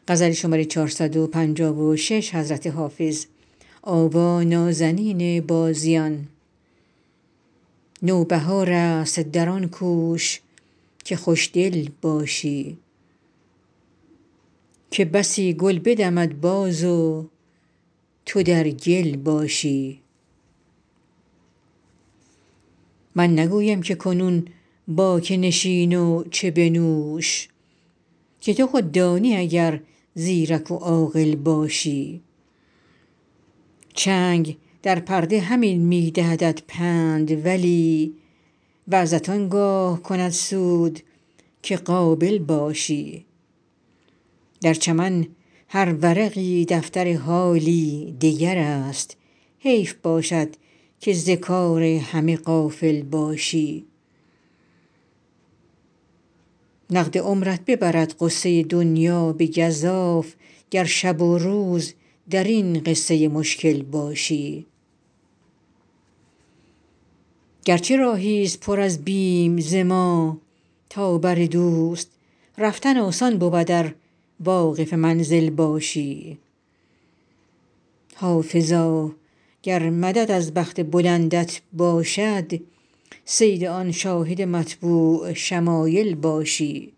نوبهارست در آن کوش که خوشدل باشی که بسی گل بدمد باز و تو در گل باشی. من نگویم که کنون با که نشین و چه بنوش که تو خود دانی اگر زیرک و عاقل باشی. چنگ در پرده همین می دهدت پند ولی وعظت آن گاه کند سود که قابل باشی. در چمن هر ورقی دفتر حالی دگرست حیف باشد که ز کار همه غافل باشی. نقد عمرت ببرد غصه دنیا به گزاف گر شب و روز در این قصه مشکل باشی. گرچه راهیست پر از بیم ز ما تا بر دوست رفتن آسان بود ار واقف منزل باشی. حافظا گر مدد از بخت بلندت باشد صید آن شاهد مطبوع شمایل باشی.